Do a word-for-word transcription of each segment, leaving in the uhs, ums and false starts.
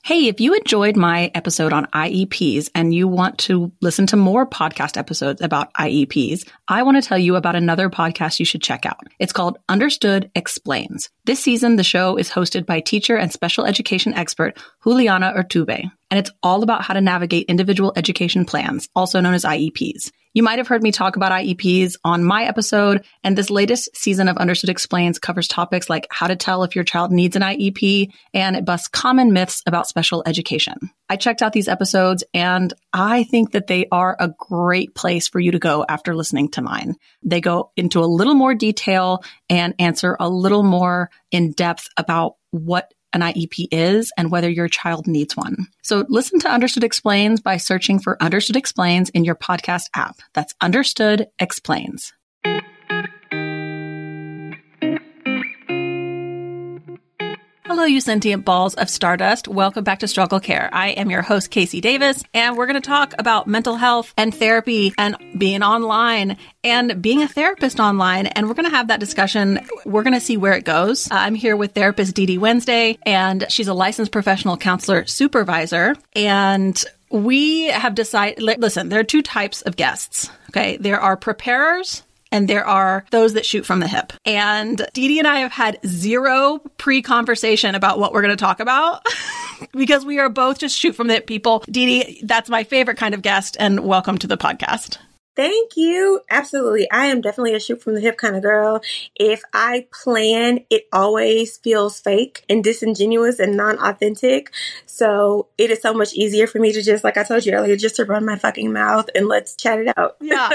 Hey, if you enjoyed my episode on I E Ps and you want to listen to more podcast episodes about I E Ps, I want to tell you about another podcast you should check out. It's called Understood Explains. This season, the show is hosted by teacher and special education expert Juliana Urtubey, and it's all about how to navigate individual education plans, also known as I E Ps. You might have heard me talk about I E Ps on my episode, and this latest season of Understood Explains covers topics like how to tell if your child needs an I E P, and it busts common myths about special education. I checked out these episodes, and I think that they are a great place for you to go after listening to mine. They go into a little more detail and answer a little more in depth about what an I E P is and whether your child needs one. So listen to Understood Explains by searching for Understood Explains in your podcast app. That's Understood Explains. Hello, you sentient balls of stardust. Welcome back to Struggle Care. I am your host, Casey Davis, and we're going to talk about mental health and therapy and being online and being a therapist online. And we're going to have that discussion. We're going to see where it goes. I'm here with therapist Dee Dee Wednesday, and she's a licensed professional counselor supervisor. And we have decided, listen, there are two types of guests. Okay. There are preparers, and there are those that shoot from the hip. And Dee Dee and I have had zero pre-conversation about what we're going to talk about because we are both just shoot from the hip people. Dee Dee, that's my favorite kind of guest, and welcome to the podcast. Thank you. Absolutely. I am definitely a shoot from the hip kind of girl. If I plan, it always feels fake and disingenuous and non-authentic. So it is so much easier for me to just, like I told you earlier, just to run my fucking mouth and let's chat it out. Yeah.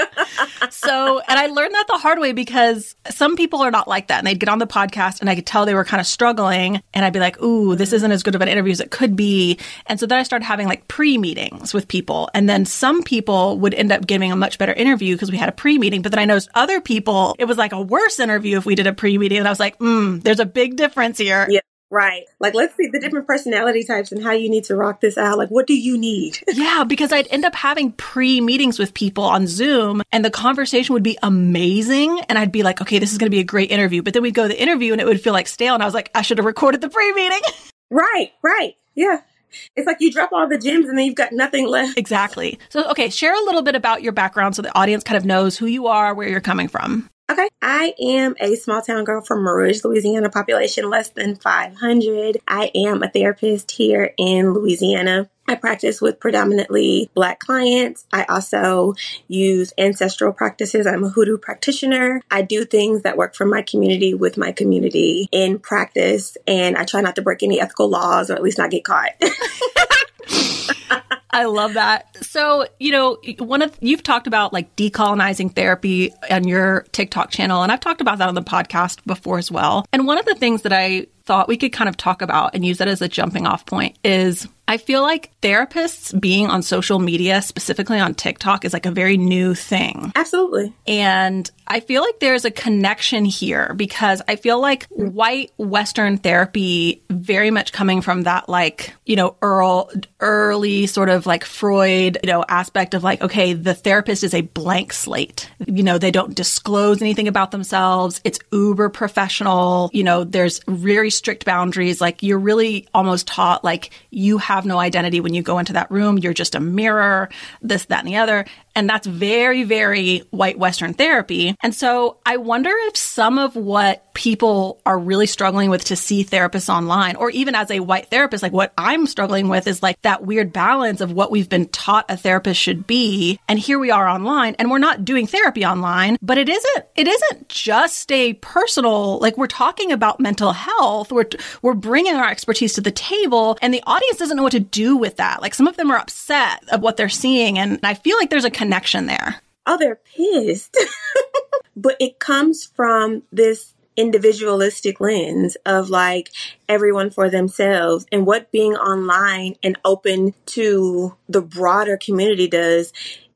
So, and I learned that the hard way because some people are not like that. And they'd get on the podcast and I could tell they were kind of struggling. And I'd be like, ooh, this isn't as good of an interview as it could be. And so then I started having like pre-meetings with people. And then some people would end up giving a much better interview because we had a pre-meeting. But then I noticed other people, it was like a worse interview if we did a pre-meeting. And I was like, hmm, there's a big difference here. Yeah. Right. Like, let's see the different personality types and how you need to rock this out. Like, what do you need? Yeah, because I'd end up having pre-meetings with people on Zoom and the conversation would be amazing. And I'd be like, okay, this is going to be a great interview. But then we'd go to the interview and it would feel like stale. And I was like, I should have recorded the pre-meeting. Right, right. Yeah. It's like you drop all the gems and then you've got nothing left. Exactly. So, okay, share a little bit about your background so the audience kind of knows who you are, where you're coming from. Okay. I am a small town girl from Rouge, Louisiana, population less than five hundred. I am a therapist here in Louisiana. I practice with predominantly Black clients. I also use ancestral practices. I'm a hoodoo practitioner. I do things that work for my community with my community in practice, and I try not to break any ethical laws or at least not get caught. I love that. So, you know, one of you've talked about like decolonizing therapy on your TikTok channel, and I've talked about that on the podcast before as well. And one of the things that I thought we could kind of talk about and use that as a jumping off point is I feel like therapists being on social media, specifically on TikTok, is like a very new thing. Absolutely. And I feel like there's a connection here because I feel like white Western therapy very much coming from that like, you know, earl, early sort of like Freud, you know, aspect of like, okay, the therapist is a blank slate. You know, they don't disclose anything about themselves. It's uber professional. You know, there's very strict boundaries. Like you're really almost taught like you have no identity when you go into that room. You're just a mirror, this, that, and the other. And that's very, very white Western therapy. And so I wonder if some of what people are really struggling with to see therapists online, or even as a white therapist, like what I'm struggling with is like that weird balance of what we've been taught a therapist should be. And here we are online and we're not doing therapy online, but it isn't, it isn't just a personal, like we're talking about mental health. We're, we're bringing our expertise to the table and the audience doesn't know what to do with that. Like some of them are upset of what they're seeing. And I feel like there's a connection there. Oh, they're pissed. But it comes from this individualistic lens of like everyone for themselves, and what being online and open to the broader community does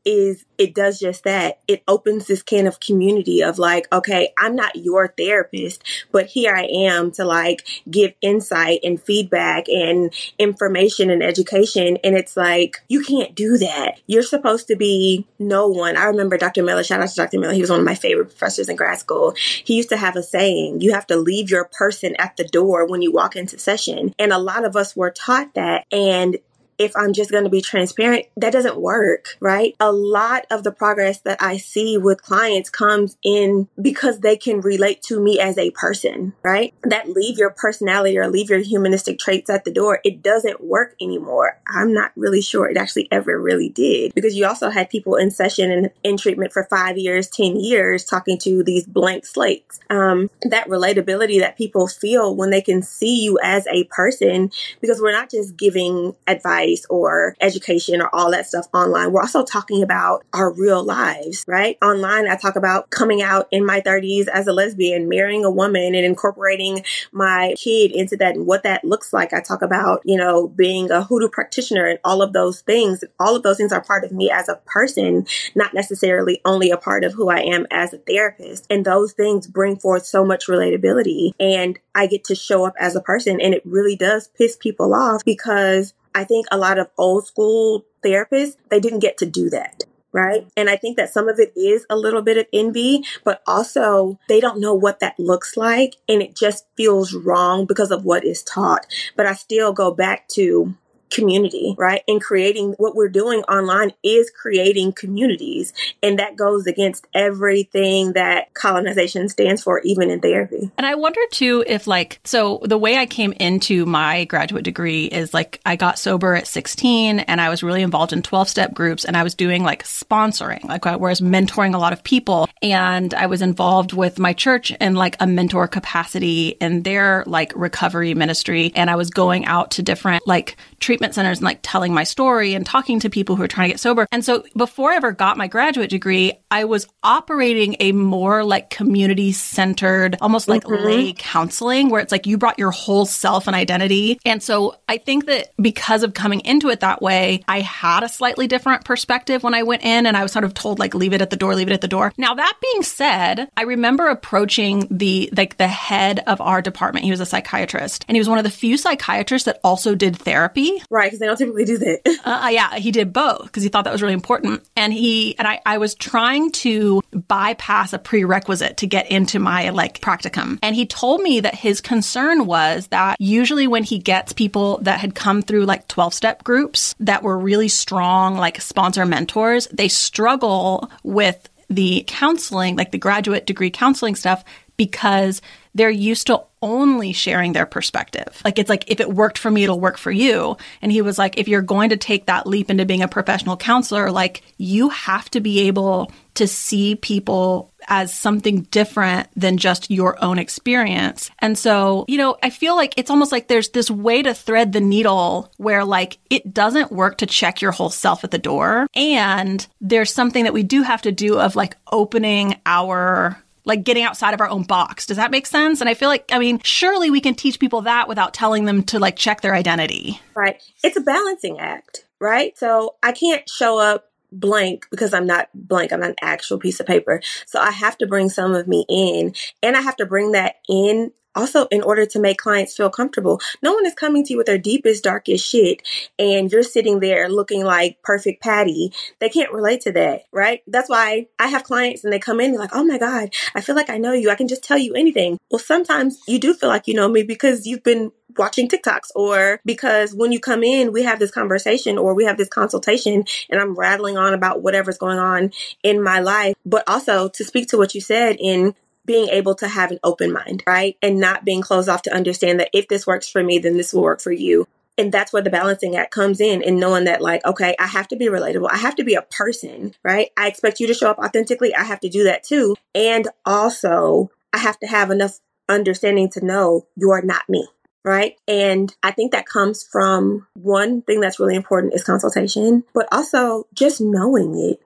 is it does just that. It opens this can of community of like, okay, I'm not your therapist, but here I am to like give insight and feedback and information and education. And it's like, you can't do that. You're supposed to be no one. I remember Doctor Miller, shout out to Doctor Miller. He was one of my favorite professors in grad school. He used to have a saying, you have to leave your person at the door when you walk into session. And a lot of us were taught that. And if I'm just going to be transparent, that doesn't work, right? A lot of the progress that I see with clients comes in because they can relate to me as a person, right? That leave your personality or leave your humanistic traits at the door, it doesn't work anymore. I'm not really sure it actually ever really did, because you also had people in session and in treatment for five years, ten years, talking to these blank slates. Um, that relatability that people feel when they can see you as a person, because we're not just giving advice or education or all that stuff online. We're also talking about our real lives, right? Online, I talk about coming out in my thirties as a lesbian, marrying a woman and incorporating my kid into that and what that looks like. I talk about, you know, being a hoodoo practitioner and all of those things. All of those things are part of me as a person, not necessarily only a part of who I am as a therapist. And those things bring forth so much relatability. And I get to show up as a person. And it really does piss people off, because I think a lot of old school therapists, they didn't get to do that, right? And I think that some of it is a little bit of envy, but also they don't know what that looks like. And it just feels wrong because of what is taught. But I still go back to community, right? And creating what we're doing online is creating communities. And that goes against everything that colonization stands for, even in therapy. And I wonder too, if like, so the way I came into my graduate degree is like, I got sober at sixteen and I was really involved in twelve step groups, and I was doing like sponsoring, like I was mentoring a lot of people. And I was involved with my church in like a mentor capacity in their like recovery ministry. And I was going out to different like treatment centers and like telling my story and talking to people who are trying to get sober. And so before I ever got my graduate degree, I was operating a more like community centered, almost like mm-hmm. lay counseling, where it's like you brought your whole self and identity. And so I think that because of coming into it that way, I had a slightly different perspective when I went in, and I was sort of told like, leave it at the door, leave it at the door. Now, that being said, I remember approaching the, like the head of our department. He was a psychiatrist, and he was one of the few psychiatrists that also did therapy. Right, because they don't typically do that. uh, yeah, he did both because he thought that was really important. And he and I, I was trying to bypass a prerequisite to get into my like practicum. And he told me that his concern was that usually when he gets people that had come through like twelve step groups that were really strong, like sponsor mentors, they struggle with the counseling, like the graduate degree counseling stuff, because they're used to only sharing their perspective. Like, it's like, if it worked for me, it'll work for you. And he was like, if you're going to take that leap into being a professional counselor, like, you have to be able to see people as something different than just your own experience. And so, you know, I feel like it's almost like there's this way to thread the needle where like it doesn't work to check your whole self at the door. And there's something that we do have to do of like opening our like getting outside of our own box. Does that make sense? And I feel like, I mean, surely we can teach people that without telling them to like check their identity. Right. It's a balancing act, right? So I can't show up blank because I'm not blank. I'm not an actual piece of paper. So I have to bring some of me in, and I have to bring that in also in order to make clients feel comfortable. No one is coming to you with their deepest, darkest shit, and you're sitting there looking like perfect Patty. They can't relate to that, right? That's why I have clients and they come in, they're like, oh my God, I feel like I know you. I can just tell you anything. Well, sometimes you do feel like you know me because you've been watching TikToks, or because when you come in, we have this conversation or we have this consultation and I'm rattling on about whatever's going on in my life. But also to speak to what you said in being able to have an open mind, right? And not being closed off to understand that if this works for me, then this will work for you. And that's where the balancing act comes in, and knowing that like, okay, I have to be relatable. I have to be a person, right? I expect you to show up authentically. I have to do that too. And also I have to have enough understanding to know you're not me. Right. And I think that comes from one thing that's really important is consultation, but also just knowing it.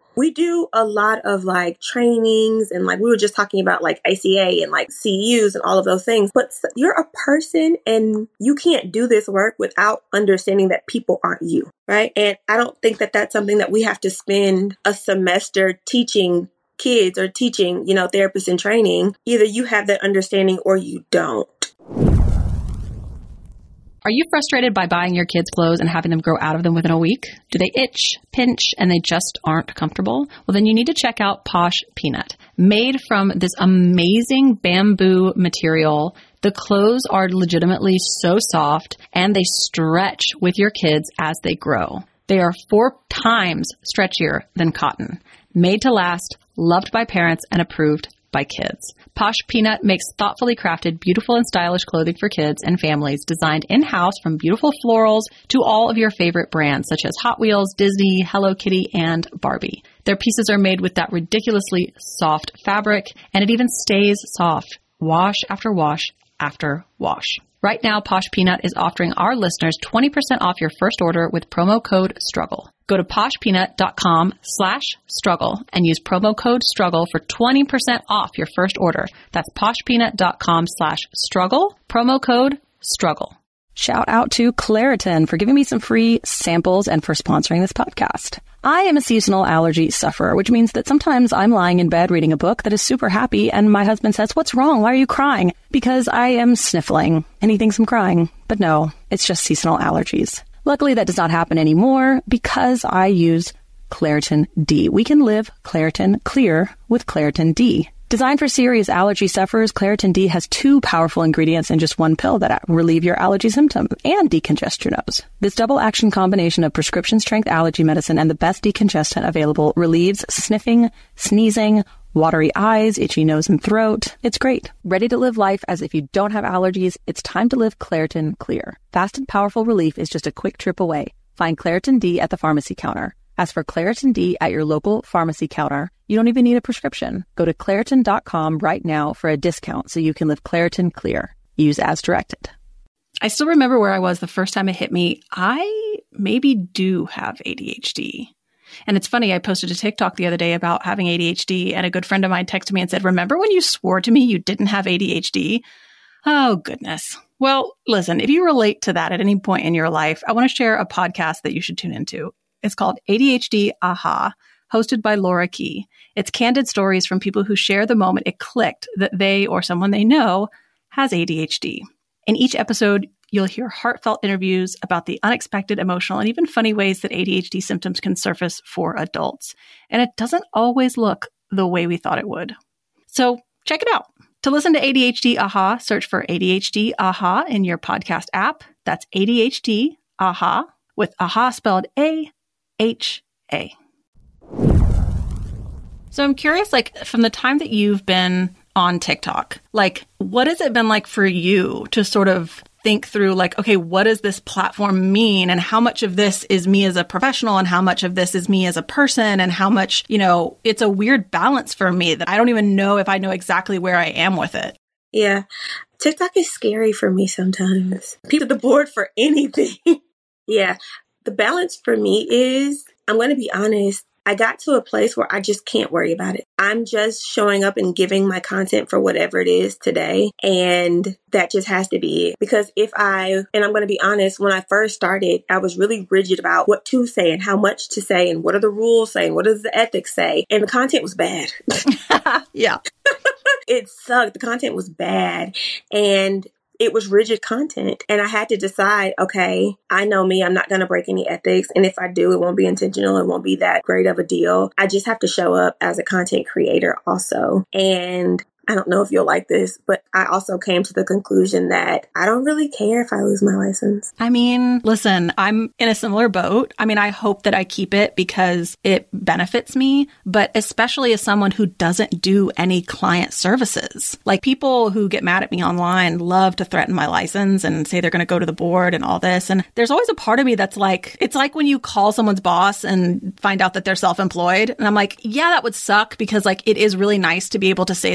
We do a lot of like trainings and like we were just talking about like A C A and like C E Us and all of those things. But you're a person and you can't do this work without understanding that people aren't you, right? And I don't think that that's something that we have to spend a semester teaching kids or teaching, you know, therapists in training. Either you have that understanding or you don't. Are you frustrated by buying your kids clothes and having them grow out of them within a week? Do they itch, pinch, and they just aren't comfortable? Well, then you need to check out Posh Peanut. Made from this amazing bamboo material, the clothes are legitimately so soft and they stretch with your kids as they grow. They are four times stretchier than cotton. Made to last, loved by parents, and approved by kids. Posh Peanut makes thoughtfully crafted, beautiful and stylish clothing for kids and families designed in-house from beautiful florals to all of your favorite brands such as Hot Wheels, Disney, Hello Kitty, and Barbie. Their pieces are made with that ridiculously soft fabric, and it even stays soft wash after wash after wash. Right now, Posh Peanut is offering our listeners twenty percent off your first order with promo code STRUGGLE. Go to poshpeanut.com slash struggle and use promo code STRUGGLE for twenty percent off your first order. That's poshpeanut.com slash struggle, promo code STRUGGLE. Shout out to Claritin for giving me some free samples and for sponsoring this podcast. I am a seasonal allergy sufferer, which means that sometimes I'm lying in bed reading a book that is super happy and my husband says, "What's wrong? Why are you crying?" Because I am sniffling and he thinks I'm crying. But no, it's just seasonal allergies. Luckily, that does not happen anymore because I use Claritin D. We can live Claritin clear with Claritin D. Designed for serious allergy sufferers, Claritin D has two powerful ingredients in just one pill that relieve your allergy symptoms and decongest your nose. This double-action combination of prescription-strength allergy medicine and the best decongestant available relieves sniffing, sneezing, watery eyes, itchy nose and throat. It's great. Ready to live life as if you don't have allergies? It's time to live Claritin Clear. Fast and powerful relief is just a quick trip away. Find Claritin D at the pharmacy counter. Ask for Claritin D at your local pharmacy counter. You don't even need a prescription. Go to Claritin dot com right now for a discount so you can live Claritin Clear. Use as directed. I still remember where I was the first time it hit me. I maybe do have A D H D. And it's funny, I posted a TikTok the other day about having A D H D, and a good friend of mine texted me and said, "Remember when you swore to me you didn't have A D H D?" Oh, goodness. Well, listen, if you relate to that at any point in your life, I want to share a podcast that you should tune into. It's called A D H D Aha, hosted by Laura Key. It's candid stories from people who share the moment it clicked that they or someone they know has A D H D. In each episode, you'll hear heartfelt interviews about the unexpected, emotional, and even funny ways that A D H D symptoms can surface for adults. And it doesn't always look the way we thought it would. So check it out. To listen to A D H D Aha, search for A D H D Aha in your podcast app. That's A D H D Aha, with Aha spelled A H A. So I'm curious, like, from the time that you've been on TikTok, like, what has it been like for you to sort of think through, like, okay, what does this platform mean? And how much of this is me as a professional and how much of this is me as a person? And how much, you know, it's a weird balance for me that I don't even know if I know exactly where I am with it. Yeah. TikTok is scary for me sometimes. People are bored for anything. Yeah. The balance for me is, I'm going to be honest, I got to a place where I just can't worry about it. I'm just showing up and giving my content for whatever it is today. And that just has to be it. Because if I, and I'm going to be honest, when I first started, I was really rigid about what to say and how much to say and what are the rules saying, what does the ethics say? And the content was bad. Yeah. It sucked. The content was bad. And it was rigid content. And I had to decide, okay, I know me, I'm not going to break any ethics. And if I do, it won't be intentional. It won't be that great of a deal. I just have to show up as a content creator also. And I don't know if you'll like this, but I also came to the conclusion that I don't really care if I lose my license. I mean, listen, I'm in a similar boat. I mean, I hope that I keep it because it benefits me, but especially as someone who doesn't do any client services. Like, people who get mad at me online love to threaten my license and say they're going to go to the board and all this. And there's always a part of me that's like, it's like when you call someone's boss and find out that they're self-employed. And I'm like, yeah, that would suck because, like, it is really nice to be able to say that I'm a therapist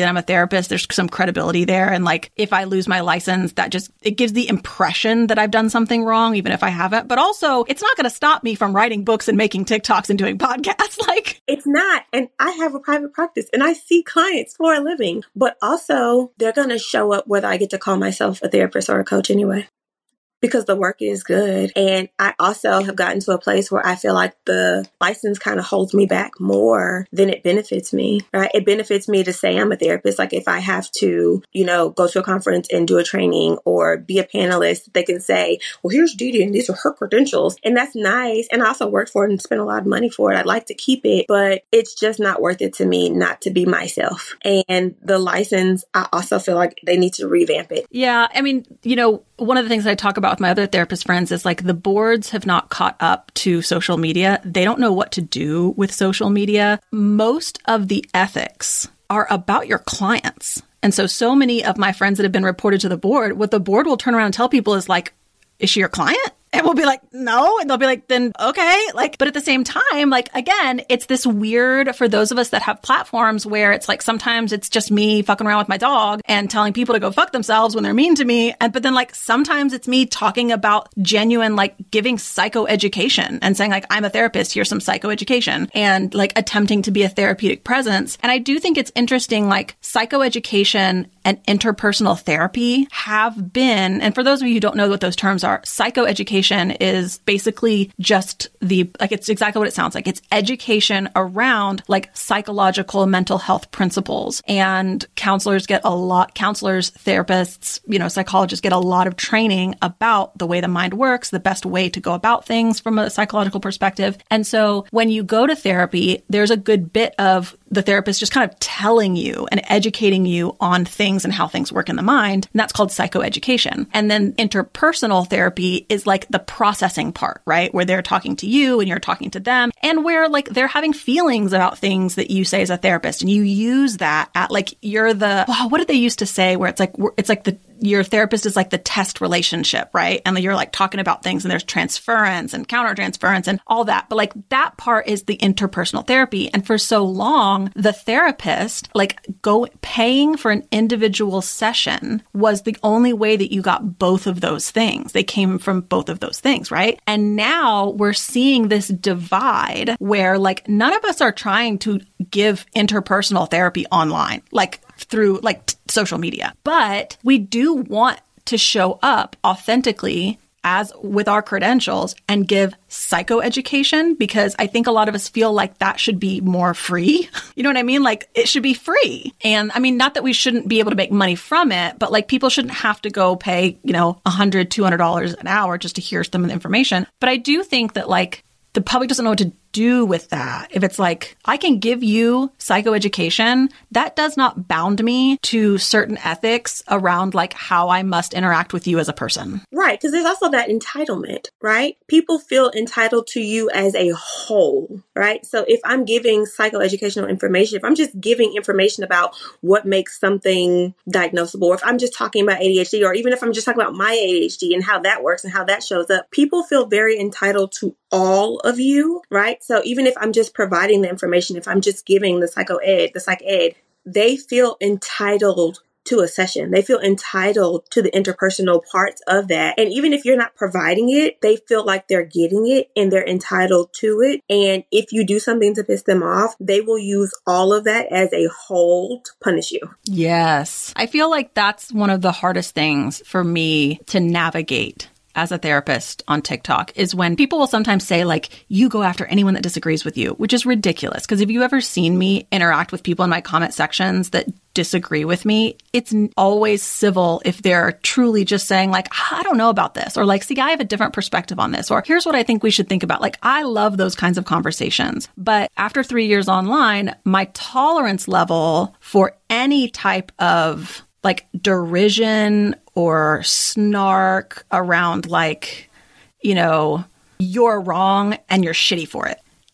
therapist, there's some credibility there. And like, if I lose my license, that just, it gives the impression that I've done something wrong, even if I haven't. But also, it's not going to stop me from writing books and making TikToks and doing podcasts. Like, it's not. And I have a private practice and I see clients for a living, but also they're going to show up whether I get to call myself a therapist or a coach anyway. Because the work is good. And I also have gotten to a place where I feel like the license kind of holds me back more than it benefits me, right? It benefits me to say I'm a therapist. Like if I have to, you know, go to a conference and do a training or be a panelist, they can say, well, here's Dee and these are her credentials. And that's nice. And I also worked for it and spent a lot of money for it. I'd like to keep it, but it's just not worth it to me not to be myself. And the license, I also feel like they need to revamp it. Yeah. I mean, you know, one of the things that I talk about with my other therapist friends is like the boards have not caught up to social media. They don't know what to do with social media. Most of the ethics are about your clients. And so, so many of my friends that have been reported to the board, what the board will turn around and tell people is like, is she your client? And we'll be like, no. And they'll be like, then okay. Like, but at the same time, like, again, it's this weird for those of us that have platforms where it's like, sometimes it's just me fucking around with my dog and telling people to go fuck themselves when they're mean to me. And, but then like, sometimes it's me talking about genuine, like giving psychoeducation and saying like, I'm a therapist, here's some psychoeducation and like attempting to be a therapeutic presence. And I do think it's interesting, like psychoeducation and interpersonal therapy have been, and for those of you who don't know what those terms are, psychoeducation is basically just the, like, it's exactly what it sounds like. It's education around like psychological mental health principles. And counselors get a lot, counselors, therapists, you know, psychologists get a lot of training about the way the mind works, the best way to go about things from a psychological perspective. And so when you go to therapy, there's a good bit of the therapist just kind of telling you and educating you on things and how things work in the mind. And that's called psychoeducation. And then interpersonal therapy is like the processing part, right? Where they're talking to you and you're talking to them and where like they're having feelings about things that you say as a therapist. And you use that at like, you're the, wow, what did they used to say where it's like, it's like the, your therapist is like the test relationship, right? And you're like talking about things and there's transference and countertransference and all that. But like that part is the interpersonal therapy. And for so long, the therapist, like go paying for an individual session was the only way that you got both of those things. They came from both of those things, right? And now we're seeing this divide where like none of us are trying to give interpersonal therapy online, like through like t- social media. But we do want to show up authentically as with our credentials and give psychoeducation because I think a lot of us feel like that should be more free. You know what I mean? Like it should be free. And I mean, not that we shouldn't be able to make money from it, but like people shouldn't have to go pay, you know, one hundred dollars, two hundred dollars an hour just to hear some of the information. But I do think that like the public doesn't know what to do with that. If it's like, I can give you psychoeducation, that does not bound me to certain ethics around like how I must interact with you as a person. Right. Because there's also that entitlement, right? People feel entitled to you as a whole, right? So if I'm giving psychoeducational information, if I'm just giving information about what makes something diagnosable, or if I'm just talking about A D H D, or even if I'm just talking about my A D H D and how that works and how that shows up, people feel very entitled to all of you, right? So even if I'm just providing the information, if I'm just giving the psycho ed, the psych ed, they feel entitled to a session. They feel entitled to the interpersonal parts of that. And even if you're not providing it, they feel like they're getting it and they're entitled to it. And if you do something to piss them off, they will use all of that as a whole to punish you. Yes. I feel like that's one of the hardest things for me to navigate as a therapist on TikTok is when people will sometimes say like, you go after anyone that disagrees with you, which is ridiculous. Because have you ever seen me interact with people in my comment sections that disagree with me? It's always civil if they're truly just saying like, I don't know about this, or like, see, I have a different perspective on this, or here's what I think we should think about. Like, I love those kinds of conversations. But after three years online, my tolerance level for any type of like derision or snark around like, you know, you're wrong and you're shitty for it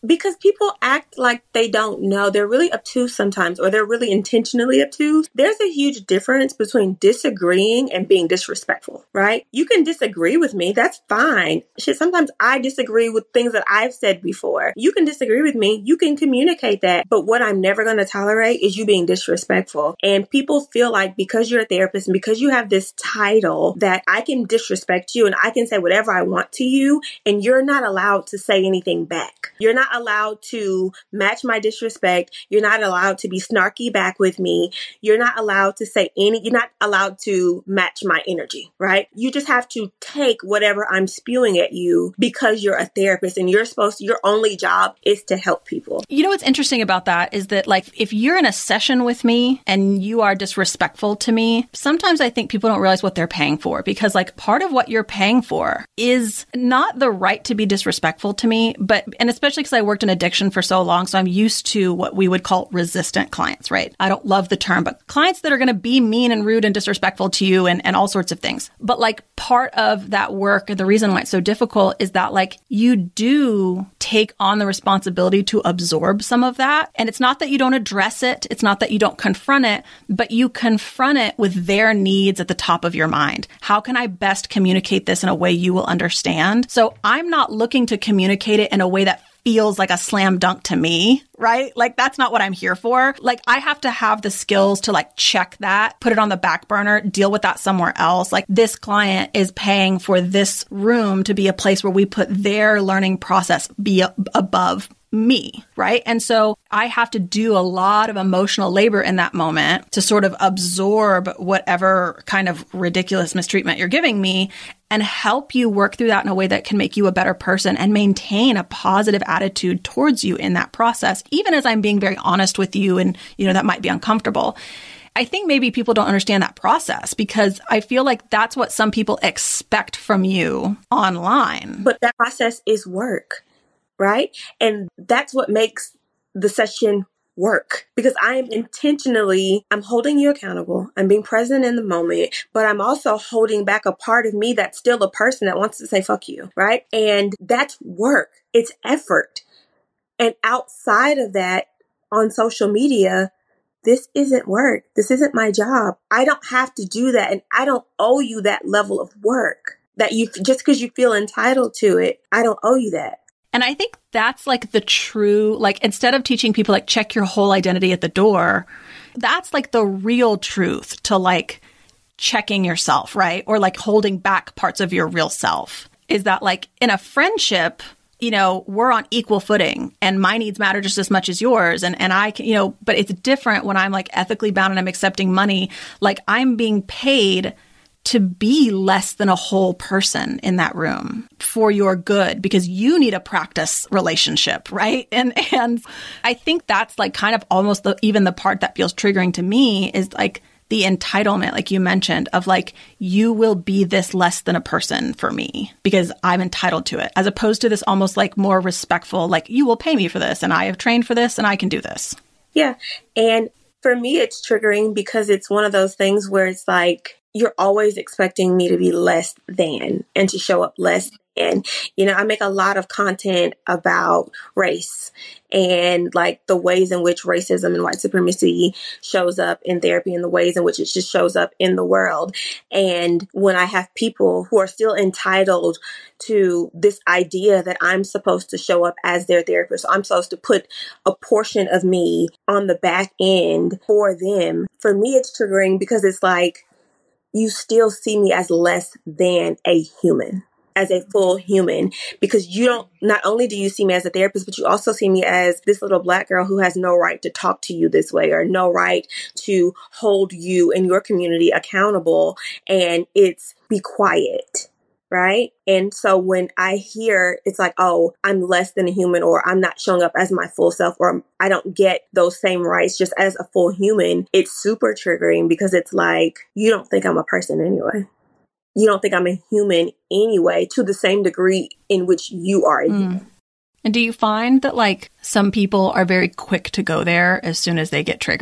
Because people act like they don't know. They're really obtuse sometimes, or they're really intentionally obtuse. There's a huge difference between disagreeing and being disrespectful, right? You can disagree with me. That's fine. Shit, sometimes I disagree with things that I've said before. You can disagree with me. You can communicate that. But what I'm never going to tolerate is you being disrespectful. And people feel like because you're a therapist and because you have this title that I can disrespect you and I can say whatever I want to you, and you're not allowed to say anything back. You're not allowed to match my disrespect. You're not allowed to be snarky back with me. You're not allowed to say any, you're not allowed to match my energy, right? You just have to take whatever I'm spewing at you because you're a therapist and you're supposed to, your only job is to help people. You know what's interesting about that is that, like, if you're in a session with me and you are disrespectful to me, sometimes I think people don't realize what they're paying for, because like part of what you're paying for is not the right to be disrespectful to me, but, and especially because I worked in addiction for so long, so I'm used to what we would call resistant clients, right? I don't love the term, but clients that are going to be mean and rude and disrespectful to you and, and all sorts of things. But like part of that work, the reason why it's so difficult is that like you do take on the responsibility to absorb some of that. And it's not that you don't address it. It's not that you don't confront it, but you confront it with their needs at the top of your mind. How can I best communicate this in a way you will understand? So I'm not looking to communicate it in a way that feels like a slam dunk to me, right? Like that's not what I'm here for. Like I have to have the skills to like check that, put it on the back burner, deal with that somewhere else. Like this client is paying for this room to be a place where we put their learning process be a- above me, right? And so I have to do a lot of emotional labor in that moment to sort of absorb whatever kind of ridiculous mistreatment you're giving me and help you work through that in a way that can make you a better person and maintain a positive attitude towards you in that process, even as I'm being very honest with you and, you know, that might be uncomfortable. I think maybe people don't understand that process because I feel like that's what some people expect from you online. But that process is work. Right? And that's what makes the session work, because I am intentionally, I'm holding you accountable. I'm being present in the moment, but I'm also holding back a part of me that's still a person that wants to say, fuck you. Right? And that's work. It's effort. And outside of that, on social media, this isn't work. This isn't my job. I don't have to do that. And I don't owe you that level of work that you, just because you feel entitled to it, I don't owe you that. And I think that's like the true, like instead of teaching people like check your whole identity at the door, that's like the real truth to like checking yourself, right? Or like holding back parts of your real self is that like in a friendship, you know, we're on equal footing and my needs matter just as much as yours. And, and I can, you know, but it's different when I'm like ethically bound and I'm accepting money, like I'm being paid to be less than a whole person in that room for your good because you need a practice relationship, right? And and I think that's like kind of almost the, even the part that feels triggering to me is like the entitlement, like you mentioned, of like, you will be this less than a person for me because I'm entitled to it, as opposed to this almost like more respectful, like you will pay me for this and I have trained for this and I can do this. Yeah. And for me, it's triggering because it's one of those things where it's like, you're always expecting me to be less than and to show up less than. You know, I make a lot of content about race and like the ways in which racism and white supremacy shows up in therapy and the ways in which it just shows up in the world. And when I have people who are still entitled to this idea that I'm supposed to show up as their therapist, I'm supposed to put a portion of me on the back end for them. For me, it's triggering because it's like, you still see me as less than a human, as a full human, because you don't, not only do you see me as a therapist, but you also see me as this little Black girl who has no right to talk to you this way or no right to hold you and your community accountable. And it's be quiet. Right. And so when I hear it's like, oh, I'm less than a human, or I'm not showing up as my full self, or I don't get those same rights just as a full human, it's super triggering because it's like, you don't think I'm a person anyway. You don't think I'm a human anyway, to the same degree in which you are a mm. human. And do you find that like some people are very quick to go there as soon as they get triggered?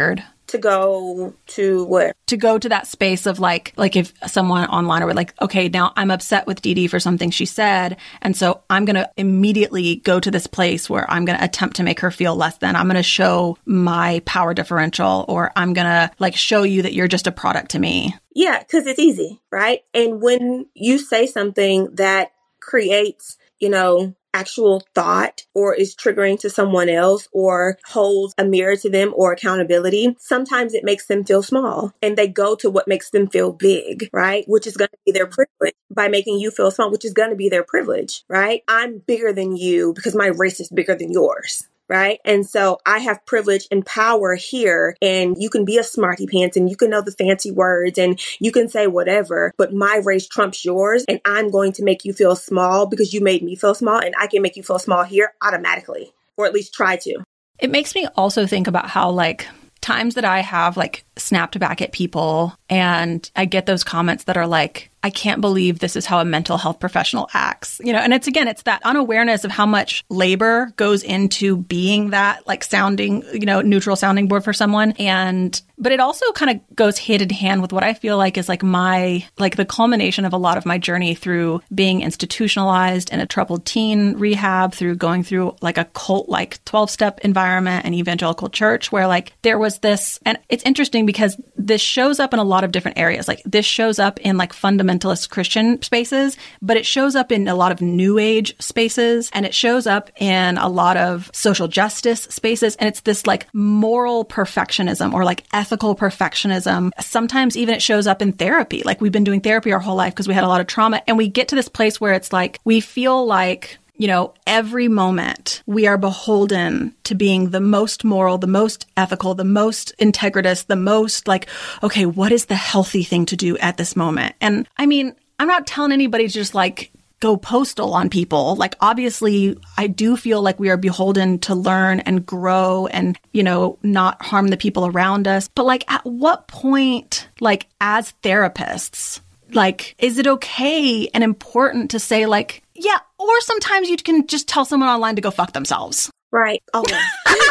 To go to where? To go to that space of like, like if someone online were like, okay, now I'm upset with Dee Dee for something she said. And so I'm going to immediately go to this place where I'm going to attempt to make her feel less than. I'm going to show my power differential, or I'm going to like show you that you're just a product to me. Yeah, because it's easy, right? And when you say something that creates, you know, actual thought or is triggering to someone else or holds a mirror to them or accountability, sometimes it makes them feel small and they go to what makes them feel big, right? Which is going to be their privilege by making you feel small, which is going to be their privilege, right? I'm bigger than you because my race is bigger than yours. Right. And so I have privilege and power here, and you can be a smarty pants and you can know the fancy words and you can say whatever, but my race trumps yours, and I'm going to make you feel small because you made me feel small, and I can make you feel small here automatically, or at least try to. It makes me also think about how like times that I have like snapped back at people and I get those comments that are like, I can't believe this is how a mental health professional acts, you know, and it's, again, it's that unawareness of how much labor goes into being that like sounding, you know, neutral sounding board for someone. And, but it also kind of goes hand in hand with what I feel like is like my, like the culmination of a lot of my journey through being institutionalized in a troubled teen rehab, through going through like a cult, like twelve step environment and evangelical church, where like there was this, and it's interesting because this shows up in a lot of different areas. Like this shows up in like fundamental fundamentalist Christian spaces, but it shows up in a lot of new age spaces, and it shows up in a lot of social justice spaces. And it's this like moral perfectionism or like ethical perfectionism. Sometimes even it shows up in therapy. Like we've been doing therapy our whole life because we had a lot of trauma, and we get to this place where it's like, we feel like, you know, every moment we are beholden to being the most moral, the most ethical, the most integritous, the most like, okay, what is the healthy thing to do at this moment? And I mean, I'm not telling anybody to just like go postal on people. Like, obviously, I do feel like we are beholden to learn and grow and, you know, not harm the people around us. But like, at what point, like as therapists, like, is it okay and important to say like, yeah, or sometimes you can just tell someone online to go fuck themselves. Right. Oh, yeah.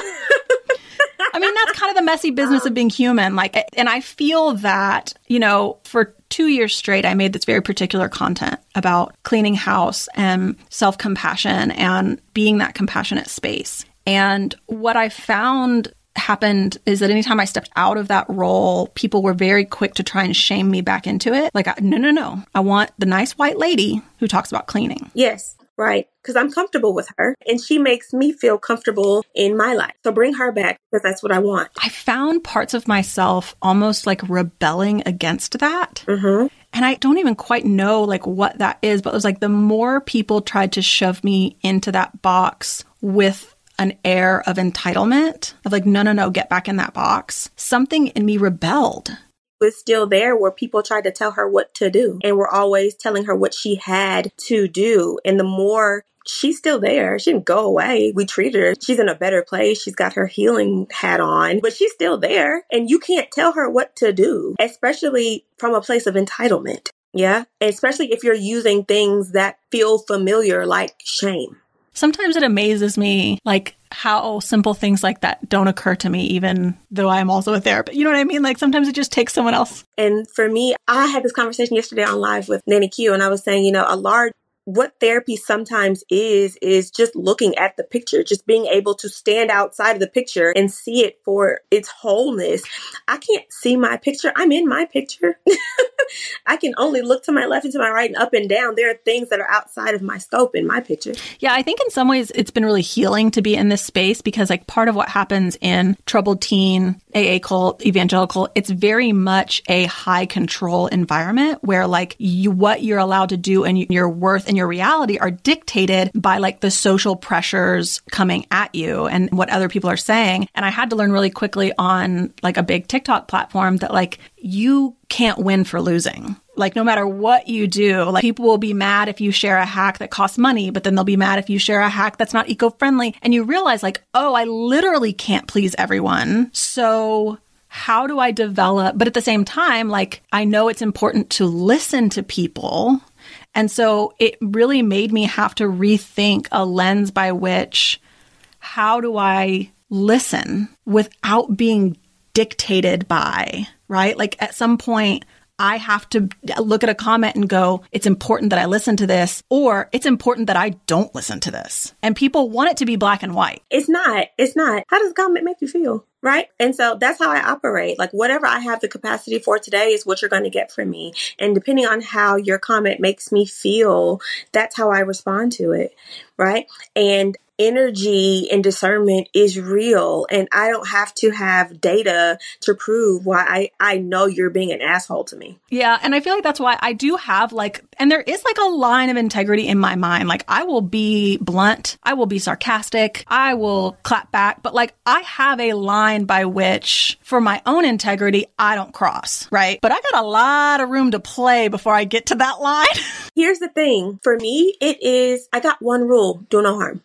I mean, that's kind of the messy business of being human. Like, and I feel that, you know, for two years straight, I made this very particular content about cleaning house and self-compassion and being that compassionate space. And what I found happened is that anytime I stepped out of that role, people were very quick to try and shame me back into it. Like, no, no, no. I want the nice white lady who talks about cleaning. Yes, right. Because I'm comfortable with her and she makes me feel comfortable in my life. So bring her back because that's what I want. I found parts of myself almost like rebelling against that. Mm-hmm. And I don't even quite know like what that is, but it was like the more people tried to shove me into that box with an air of entitlement, of like, no, no, no, get back in that box, something in me rebelled. Was still there where people tried to tell her what to do and were always telling her what she had to do. And the more she's still there, she didn't go away. We treated her. She's in a better place. She's got her healing hat on, but she's still there. And you can't tell her what to do, especially from a place of entitlement. Yeah. And especially if you're using things that feel familiar, like shame. Sometimes it amazes me, like, how simple things like that don't occur to me, even though I'm also a therapist. You know what I mean? Like, sometimes it just takes someone else. And for me, I had this conversation yesterday on live with Nanny Q, and I was saying, you know, a large, what therapy sometimes is, is just looking at the picture, just being able to stand outside of the picture and see it for its wholeness. I can't see my picture. I'm in my picture. I can only look to my left and to my right and up and down. There are things that are outside of my scope in my picture. Yeah, I think in some ways it's been really healing to be in this space because like part of what happens in troubled teen, A A cult, evangelical, it's very much a high control environment where like you, what you're allowed to do and your worth and your reality are dictated by like the social pressures coming at you and what other people are saying. And I had to learn really quickly on like a big TikTok platform that like you can't win for losing. Like no matter what you do, like people will be mad if you share a hack that costs money, but then they'll be mad if you share a hack that's not eco-friendly. And you realize like, oh, I literally can't please everyone. So how do I develop? But at the same time, like I know it's important to listen to people. And so it really made me have to rethink a lens by which, how do I listen without being dictated by, right? Like at some point, I have to look at a comment and go, it's important that I listen to this, or it's important that I don't listen to this. And people want it to be black and white. It's not. It's not. How does comment make you feel? Right. And so that's how I operate. Like whatever I have the capacity for today is what you're going to get from me. And depending on how your comment makes me feel, that's how I respond to it. Right. And energy and discernment is real. And I don't have to have data to prove why I, I know you're being an asshole to me. Yeah. And I feel like that's why I do have like, and there is like a line of integrity in my mind. Like I will be blunt. I will be sarcastic. I will clap back. But like I have a line by which for my own integrity, I don't cross. Right. But I got a lot of room to play before I get to that line. Here's the thing. For me, it is, I got one rule, do no harm.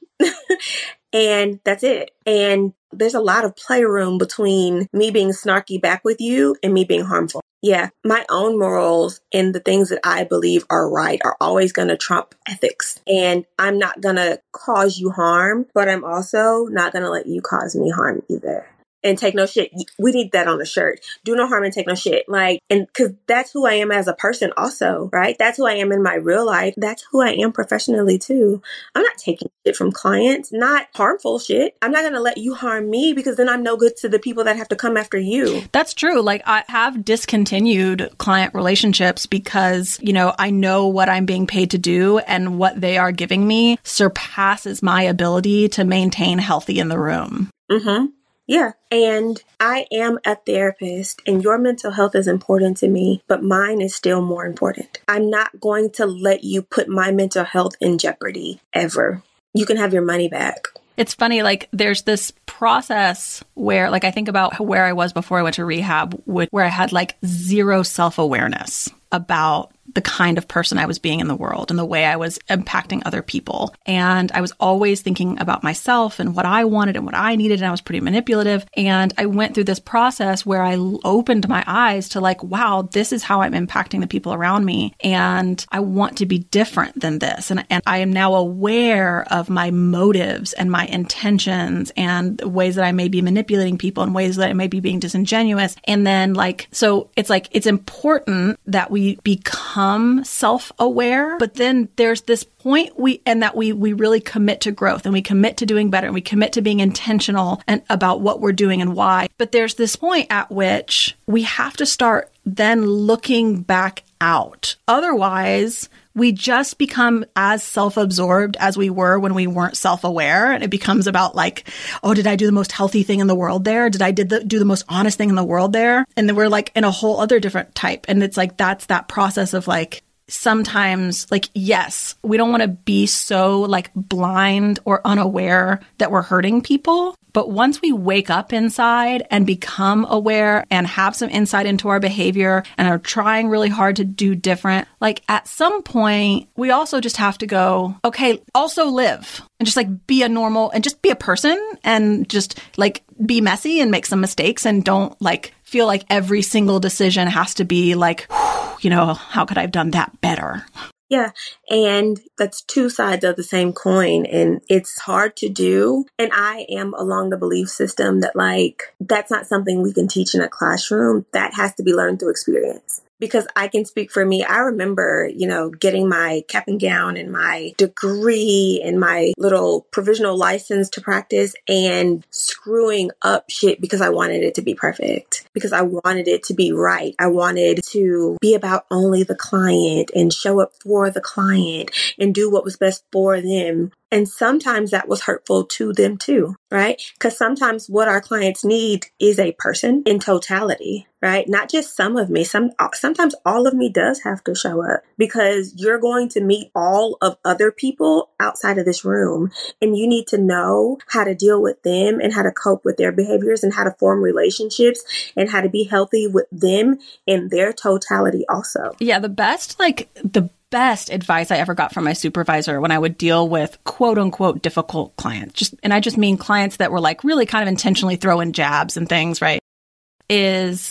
And that's it. And there's a lot of playroom between me being snarky back with you and me being harmful. Yeah, my own morals and the things that I believe are right are always going to trump ethics. And I'm not going to cause you harm, but I'm also not going to let you cause me harm either. And take no shit. We need that on a shirt. Do no harm and take no shit. Like, and cause that's who I am as a person also, right? That's who I am in my real life. That's who I am professionally too. I'm not taking shit from clients, not harmful shit. I'm not going to let you harm me because then I'm no good to the people that have to come after you. That's true. Like I have discontinued client relationships because, you know, I know what I'm being paid to do and what they are giving me surpasses my ability to maintain healthy in the room. Mm-hmm. Yeah. And I am a therapist and your mental health is important to me, but mine is still more important. I'm not going to let you put my mental health in jeopardy ever. You can have your money back. It's funny, like there's this process where like I think about where I was before I went to rehab, where I had like zero self-awareness about the kind of person I was being in the world and the way I was impacting other people. And I was always thinking about myself and what I wanted and what I needed. And I was pretty manipulative. And I went through this process where I opened my eyes to like, wow, this is how I'm impacting the people around me. And I want to be different than this. And, and I am now aware of my motives and my intentions and ways that I may be manipulating people and ways that I may be being disingenuous. And then like, so it's like, it's important that we become self-aware, but then there's this point we and that we we really commit to growth and we commit to doing better and we commit to being intentional and about what we're doing and why. But there's this point at which we have to start then looking back out. Otherwise, we just become as self-absorbed as we were when we weren't self-aware. And it becomes about like, oh, did I do the most healthy thing in the world there? Did I did the, do the most honest thing in the world there? And then we're like in a whole other different type. And it's like, that's that process of like, sometimes like, yes, we don't want to be so like blind or unaware that we're hurting people. But once we wake up inside and become aware and have some insight into our behavior and are trying really hard to do different, like at some point, we also just have to go, okay, also live and just like be a normal and just be a person and just like be messy and make some mistakes and don't like feel like every single decision has to be like, you know, how could I have done that better? Yeah. And that's two sides of the same coin. And it's hard to do. And I am along the belief system that like, that's not something we can teach in a classroom. That has to be learned through experience. Because I can speak for me. I remember, you know, getting my cap and gown and my degree and my little provisional license to practice and screwing up shit because I wanted it to be perfect, because I wanted it to be right. I wanted to be about only the client and show up for the client and do what was best for them. And sometimes that was hurtful to them too, right? Because sometimes what our clients need is a person in totality, right? Not just some of me. Some sometimes all of me does have to show up because you're going to meet all of other people outside of this room. And you need to know how to deal with them and how to cope with their behaviors and how to form relationships and how to be healthy with them in their totality also. Yeah, the best, like the best advice I ever got from my supervisor when I would deal with quote unquote difficult clients, just, and I just mean clients that were like really kind of intentionally throwing jabs and things, right? Is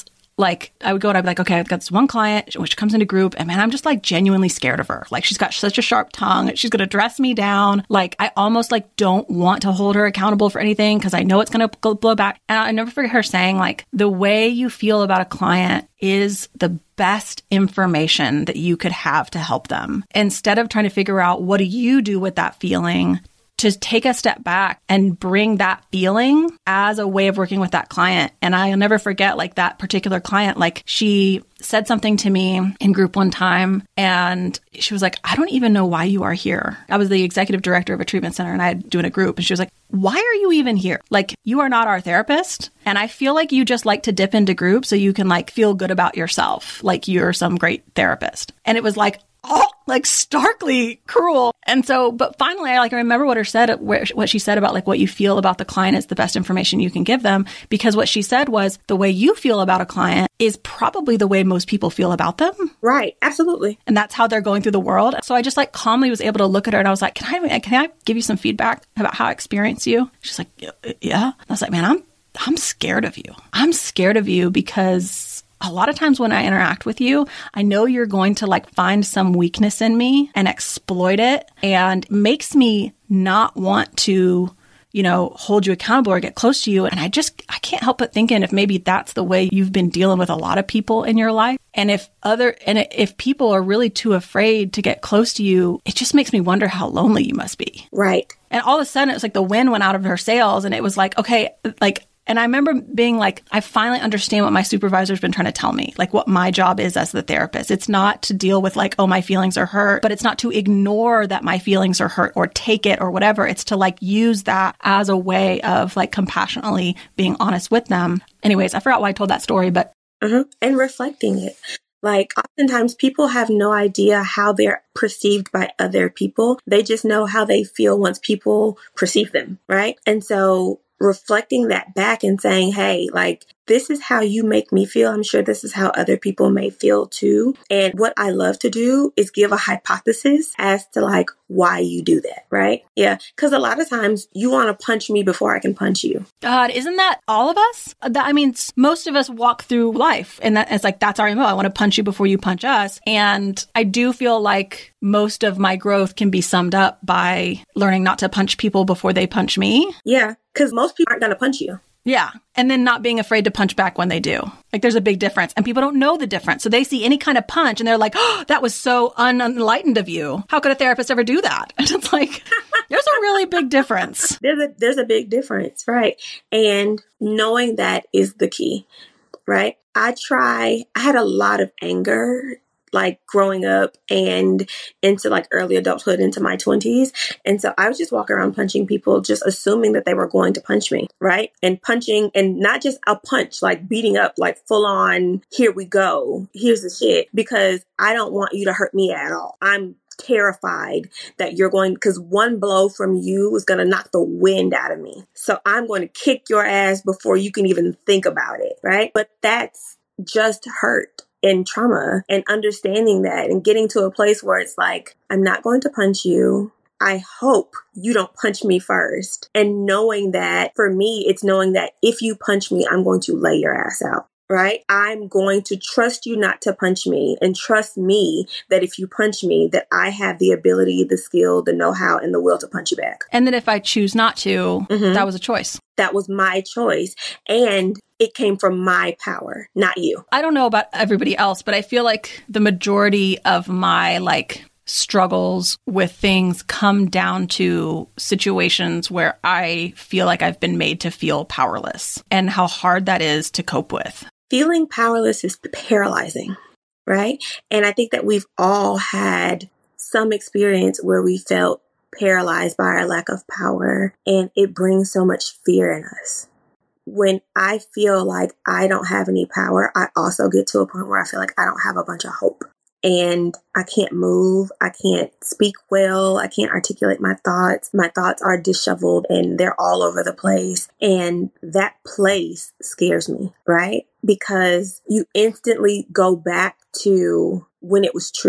like, I would go and I'd be like, okay, I've got this one client, which comes into group, and man, I'm just like genuinely scared of her. Like, she's got such a sharp tongue. She's going to dress me down. Like, I almost like don't want to hold her accountable for anything because I know it's going to blow back. And I never forget her saying, like, the way you feel about a client is the best information that you could have to help them. Instead of trying to figure out what do you do with that feeling, to take a step back and bring that feeling as a way of working with that client. And I'll never forget, like, that particular client, like, she said something to me in group one time, and she was like, I don't even know why you are here. I was the executive director of a treatment center, and I had doing a group, and she was like, why are you even here? Like, you are not our therapist. And I feel like you just like to dip into groups so you can like feel good about yourself. Like you're some great therapist. And it was like, oh, like starkly cruel. And so, but finally, I like remember what her said, what she said about like what you feel about the client is the best information you can give them. Because what she said was the way you feel about a client is probably the way most people feel about them. Right. Absolutely. And that's how they're going through the world. So I just like calmly was able to look at her and I was like, can I, can I give you some feedback about how I experience you? She's like, yeah. I was like, man, I'm, I'm scared of you. I'm scared of you because a lot of times when I interact with you, I know you're going to like find some weakness in me and exploit it, and makes me not want to, you know, hold you accountable or get close to you. And I just, I can't help but thinking if maybe that's the way you've been dealing with a lot of people in your life. And if other, and if people are really too afraid to get close to you, it just makes me wonder how lonely you must be. Right. And all of a sudden it was like the wind went out of her sails, and it was like, okay, like, and I remember being like, I finally understand what my supervisor's been trying to tell me, like what my job is as the therapist. It's not to deal with like, oh, my feelings are hurt, but it's not to ignore that my feelings are hurt or take it or whatever. It's to like use that as a way of like compassionately being honest with them. Anyways, I forgot why I told that story, but. Mm-hmm. And reflecting it. Like oftentimes people have no idea how they're perceived by other people. They just know how they feel once people perceive them. Right. And so reflecting that back and saying, hey, like, this is how you make me feel. I'm sure this is how other people may feel too. And what I love to do is give a hypothesis as to like why you do that, right? Yeah. Because a lot of times you want to punch me before I can punch you. God, isn't that all of us? That, I mean, most of us walk through life and that it's like, that's our M O. I want to punch you before you punch us. And I do feel like most of my growth can be summed up by learning not to punch people before they punch me. Yeah. Because most people aren't going to punch you. Yeah. And then not being afraid to punch back when they do. Like there's a big difference, and people don't know the difference. So they see any kind of punch and they're like, oh, that was so unenlightened of you. How could a therapist ever do that? And it's like, there's a really big difference. There's a, there's a big difference. Right. And knowing that is the key. Right. I try, I had a lot of anger like growing up and into like early adulthood into my twenties. And so I was just walking around punching people, just assuming that they were going to punch me. Right. And punching, and not just a punch, like beating up, like full on, here we go. Here's the shit, because I don't want you to hurt me at all. I'm terrified that you're going, because one blow from you is going to knock the wind out of me. So I'm going to kick your ass before you can even think about it. Right. But that's just hurt and trauma, and understanding that and getting to a place where it's like, I'm not going to punch you. I hope you don't punch me first. And knowing that for me, it's knowing that if you punch me, I'm going to lay your ass out. Right? I'm going to trust you not to punch me, and trust me that if you punch me, that I have the ability, the skill, the know-how, and the will to punch you back. And then if I choose not to, mm-hmm. that was a choice. That was my choice. And it came from my power, not you. I don't know about everybody else, but I feel like the majority of my like struggles with things come down to situations where I feel like I've been made to feel powerless, and how hard that is to cope with. Feeling powerless is paralyzing, right? And I think that we've all had some experience where we felt paralyzed by our lack of power, and it brings so much fear in us. When I feel like I don't have any power, I also get to a point where I feel like I don't have a bunch of hope. And I can't move. I can't speak well. I can't articulate my thoughts. My thoughts are disheveled and they're all over the place. And that place scares me, right? Because you instantly go back to when it was true.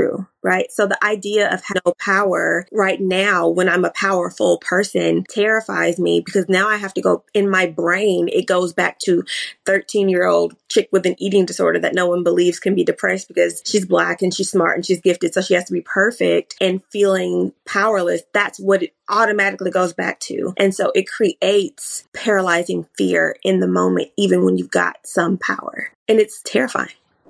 right? So the idea of having no power right now when I'm a powerful person terrifies me, because now I have to go in my brain. It goes back to thirteen year old chick with an eating disorder that no one believes can be depressed because she's Black and she's smart and she's gifted. So she has to be perfect, and feeling powerless. That's what it automatically goes back to. And so it creates paralyzing fear in the moment, even when you've got some power. And it's terrifying.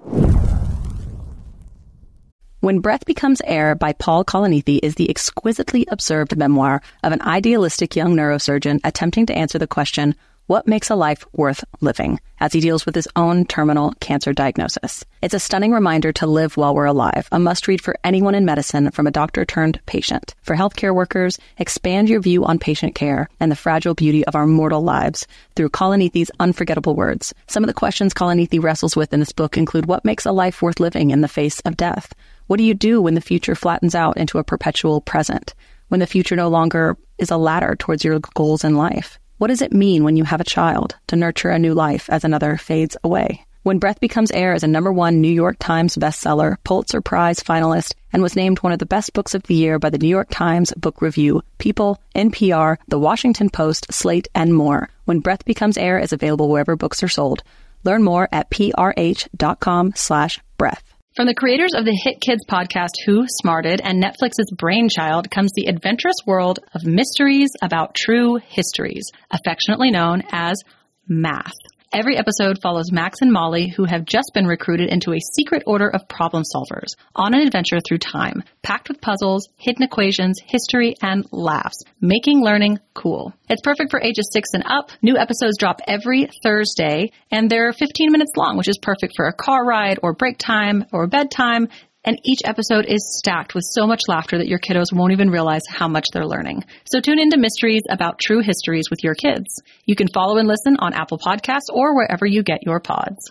When Breath Becomes Air by Paul Kalanithi is the exquisitely observed memoir of an idealistic young neurosurgeon attempting to answer the question, what makes a life worth living, as he deals with his own terminal cancer diagnosis. It's a stunning reminder to live while we're alive, a must-read for anyone in medicine from a doctor turned patient. For healthcare workers, expand your view on patient care and the fragile beauty of our mortal lives through Kalanithi's unforgettable words. Some of the questions Kalanithi wrestles with in this book include what makes a life worth living in the face of death? What do you do when the future flattens out into a perpetual present? When the future no longer is a ladder towards your goals in life? What does it mean when you have a child to nurture a new life as another fades away? When Breath Becomes Air is a number one New York Times bestseller, Pulitzer Prize finalist, and was named one of the best books of the year by the New York Times Book Review, People, N P R, The Washington Post, Slate, and more. When Breath Becomes Air is available wherever books are sold. Learn more at prh.com slash breath. From the creators of the hit kids podcast Who Smarted and Netflix's Brainchild comes the adventurous world of mysteries about true histories, affectionately known as math. Every episode follows Max and Molly, who have just been recruited into a secret order of problem solvers, on an adventure through time, packed with puzzles, hidden equations, history, and laughs, making learning cool. It's perfect for ages six and up. New episodes drop every Thursday, and they're fifteen minutes long, which is perfect for a car ride or break time or bedtime. And each episode is stacked with so much laughter that your kiddos won't even realize how much they're learning. So tune into mysteries about true histories with your kids. You can follow and listen on Apple Podcasts or wherever you get your pods.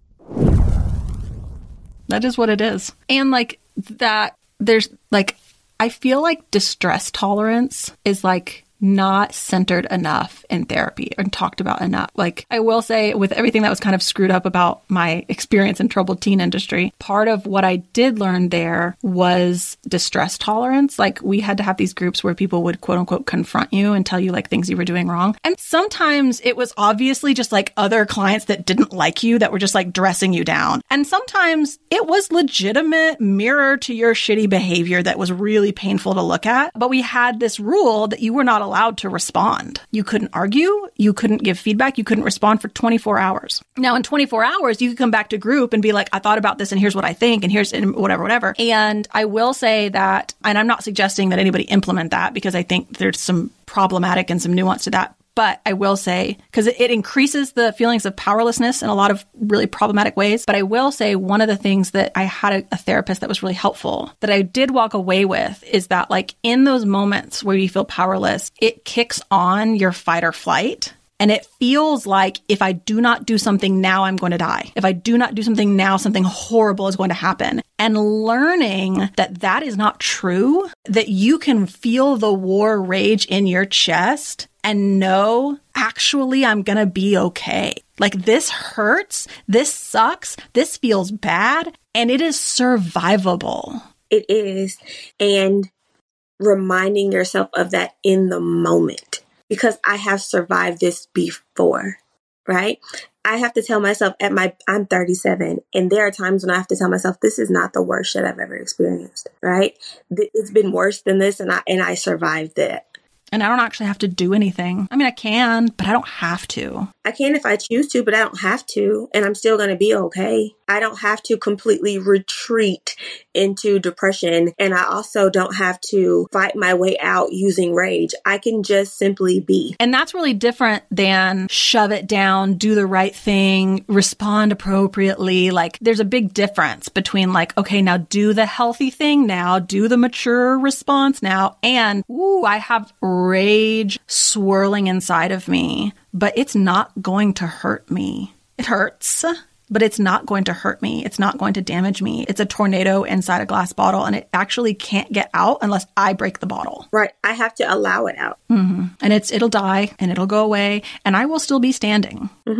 That is what it is. And like that, there's like, I feel like distress tolerance is like not centered enough in therapy and talked about enough. Like, I will say, with everything that was kind of screwed up about my experience in troubled teen industry, part of what I did learn there was distress tolerance. Like, we had to have these groups where people would quote unquote confront you and tell you like things you were doing wrong. And sometimes it was obviously just like other clients that didn't like you that were just like dressing you down. And sometimes it was legitimate mirror to your shitty behavior that was really painful to look at. But we had this rule that you were not allowed allowed to respond. You couldn't argue. You couldn't give feedback. You couldn't respond for twenty-four hours. Now, in twenty-four hours, you could come back to group and be like, I thought about this and here's what I think and here's whatever, whatever. And I will say that, and I'm not suggesting that anybody implement that because I think there's some problematic and some nuance to that. But I will say, because it, it increases the feelings of powerlessness in a lot of really problematic ways. But I will say one of the things that I had a, a therapist that was really helpful that I did walk away with is that like in those moments where you feel powerless, it kicks on your fight or flight. And it feels like if I do not do something now, I'm going to die. If I do not do something now, something horrible is going to happen. And learning that that is not true, that you can feel the war rage in your chest and know, actually, I'm going to be okay. Like, this hurts. This sucks. This feels bad. And it is survivable. It is. And reminding yourself of that in the moment. Because I have survived this before, right? I have to tell myself at my, I'm thirty-seven, and there are times when I have to tell myself, this is not the worst shit I've ever experienced, right? It's been worse than this, and I, and I survived it. And I don't actually have to do anything. I mean, I can, but I don't have to. I can if I choose to, but I don't have to. And I'm still going to be okay. I don't have to completely retreat into depression. And I also don't have to fight my way out using rage. I can just simply be. And that's really different than shove it down, do the right thing, respond appropriately. Like, there's a big difference between like, okay, now do the healthy thing now, do the mature response now. And, ooh, I have rage swirling inside of me, but it's not going to hurt me. It hurts, but it's not going to hurt me. It's not going to damage me. It's a tornado inside a glass bottle, and it actually can't get out unless I break the bottle. Right. I have to allow it out. Mm-hmm. And it's it'll die, and it'll go away, and I will still be standing. Mm-hmm.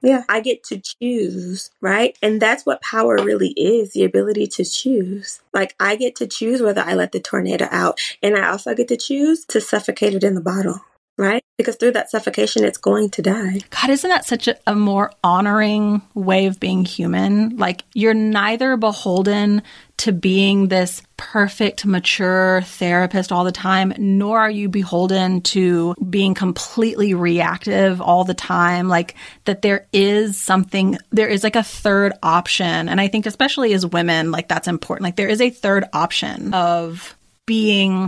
Yeah, I get to choose, right? And that's what power really is, the ability to choose. Like, I get to choose whether I let the tornado out, and I also get to choose to suffocate it in the bottle, right? Because through that suffocation, it's going to die. God, isn't that such a, a more honoring way of being human? Like, you're neither beholden to being this perfect, mature therapist all the time, nor are you beholden to being completely reactive all the time. Like, that there is something, there is like a third option. And I think especially as women, like, that's important. Like, there is a third option of being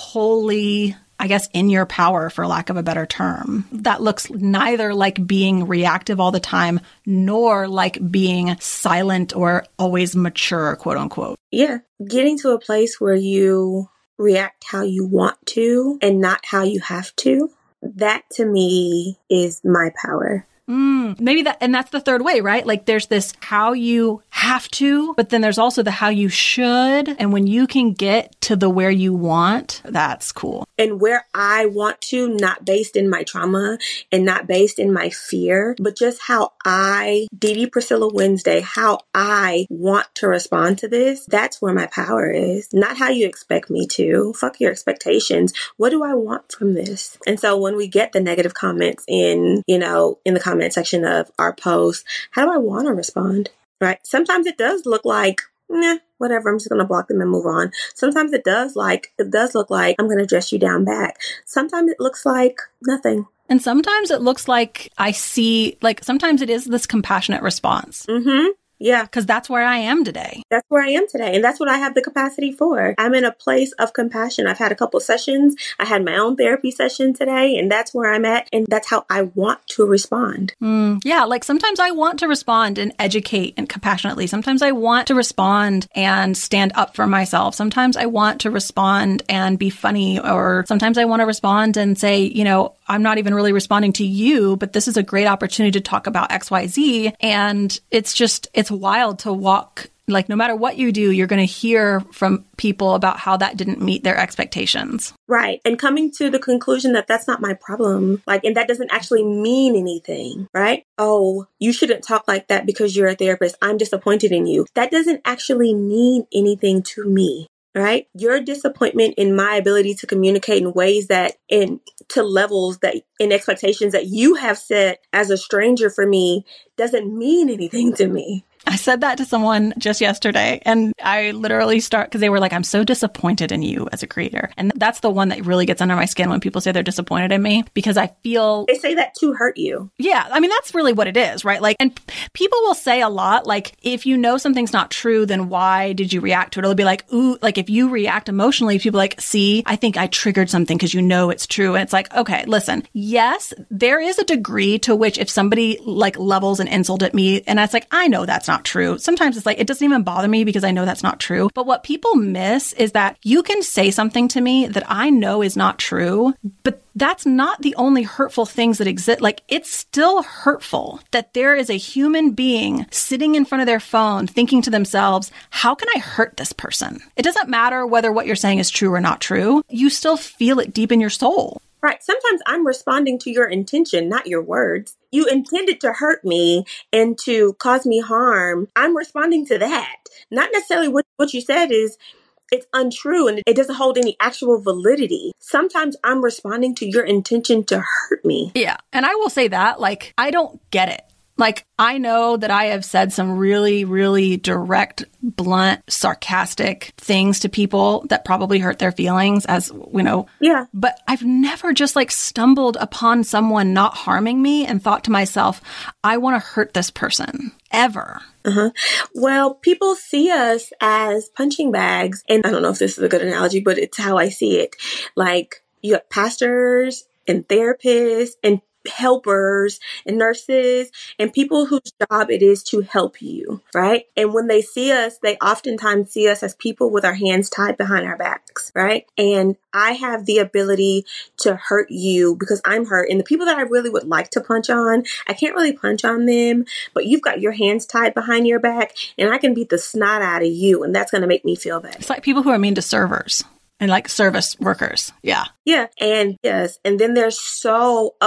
wholly, I guess, in your power, for lack of a better term. That looks neither like being reactive all the time, nor like being silent or always mature, quote unquote. Yeah. Getting to a place where you react how you want to and not how you have to. That to me is my power. Mm, maybe that, and that's the third way, right? Like, there's this how you have to, but then there's also the how you should. And when you can get to the where you want, that's cool. And where I want to, not based in my trauma and not based in my fear, but just how I, Dee Dee Priscilla Wednesday, how I want to respond to this. That's where my power is. Not how you expect me to. Fuck your expectations. What do I want from this? And so when we get the negative comments in, you know, in the comment section of our post, how do I want to respond? Right? Sometimes it does look like, nah, whatever, I'm just going to block them and move on. Sometimes it does like, it does look like I'm going to dress you down back. Sometimes it looks like nothing. And sometimes it looks like I see, like, sometimes it is this compassionate response. Mm-hmm. Yeah. Because that's where I am today. That's where I am today. And that's what I have the capacity for. I'm in a place of compassion. I've had a couple sessions. I had my own therapy session today, and that's where I'm at. And that's how I want to respond. Mm, yeah. Like, sometimes I want to respond and educate and compassionately. Sometimes I want to respond and stand up for myself. Sometimes I want to respond and be funny, or sometimes I want to respond and say, you know, I'm not even really responding to you, but this is a great opportunity to talk about X Y Z. And it's just, it's wild to walk, like, no matter what you do, you're going to hear from people about how that didn't meet their expectations. Right. And coming to the conclusion that that's not my problem. Like, and that doesn't actually mean anything, right? Oh, you shouldn't talk like that because you're a therapist. I'm disappointed in you. That doesn't actually mean anything to me. Right? Your disappointment in my ability to communicate in ways that, in to levels that, in expectations that you have set as a stranger for me, doesn't mean anything to me. I said that to someone just yesterday, and I literally start, because they were like, I'm so disappointed in you as a creator. And that's the one that really gets under my skin when people say they're disappointed in me, because I feel... They say that to hurt you. Yeah. I mean, that's really what it is, right? Like, and people will say a lot, like, if you know something's not true, then why did you react to it? It'll be like, ooh, like, if you react emotionally, people are like, see, I think I triggered something because you know it's true. And it's like, okay, listen, yes, there is a degree to which if somebody like levels an insult at me, and it's like, I know that's not true. Sometimes it's like, it doesn't even bother me because I know that's not true. But what people miss is that you can say something to me that I know is not true, but that's not the only hurtful things that exist. Like, it's still hurtful that there is a human being sitting in front of their phone thinking to themselves, how can I hurt this person? It doesn't matter whether what you're saying is true or not true. You still feel it deep in your soul. Right. Sometimes I'm responding to your intention, not your words. You intended to hurt me and to cause me harm. I'm responding to that. Not necessarily what, what you said is it's untrue and it doesn't hold any actual validity. Sometimes I'm responding to your intention to hurt me. Yeah. And I will say that, like, I don't get it. Like, I know that I have said some really, really direct, blunt, sarcastic things to people that probably hurt their feelings, as you know. Yeah. But I've never just like stumbled upon someone not harming me and thought to myself, I want to hurt this person ever. Uh-huh. Well, people see us as punching bags. And I don't know if this is a good analogy, but it's how I see it. Like, you have pastors and therapists and helpers and nurses and people whose job it is to help you, right? And when they see us, they oftentimes see us as people with our hands tied behind our backs, right? And I have the ability to hurt you because I'm hurt. And the people that I really would like to punch on, I can't really punch on them, but you've got your hands tied behind your back and I can beat the snot out of you. And that's going to make me feel bad. It's like people who are mean to servers and like service workers. Yeah. Yeah. And yes. And then there's so of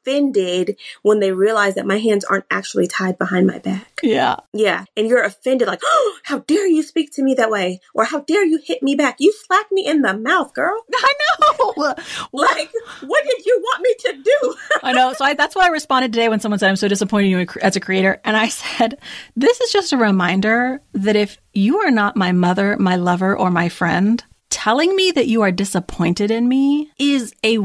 offended when they realize that my hands aren't actually tied behind my back. Yeah. Yeah. And you're offended, like, oh, how dare you speak to me that way? Or how dare you hit me back? You slapped me in the mouth, girl. I know. Like, what did you want me to do? I know. So I, that's why I responded today when someone said, I'm so disappointed in you as a creator. And I said, this is just a reminder that if you are not my mother, my lover, or my friend, telling me that you are disappointed in me is a